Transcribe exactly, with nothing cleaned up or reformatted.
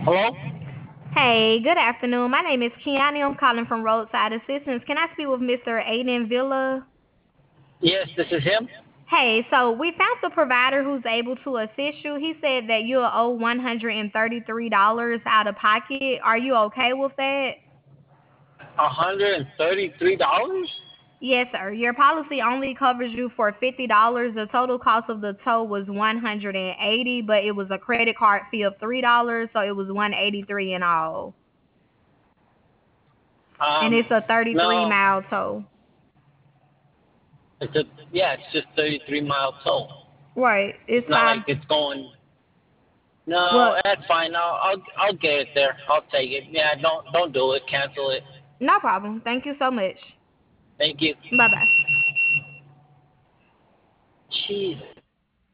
Hello? Hey, good afternoon. My name is Kiani. I'm calling from Roadside Assistance. Can I speak with Mister Aiden Villa? Yes, this is him. Hey, so we found the provider who's able to assist you. He said that you'll owe one hundred thirty-three dollars out of pocket. Are you okay with that? one hundred thirty-three dollars? Yes, sir. Your policy only covers you for fifty dollars. The total cost of the tow was one hundred eighty dollars, but it was a credit card fee of three dollars, so it was one hundred eighty-three dollars in all. And Um, it's a thirty-three no, mile tow. it's a yeah, it's just thirty-three mile toll. Right. It's It's not five. like it's going. No, Well, that's fine. I'll I'll, I'll get it there. I'll take it. Yeah, don't don't do it. Cancel it. no problem. Thank you so much. Thank you. Bye bye. Jesus.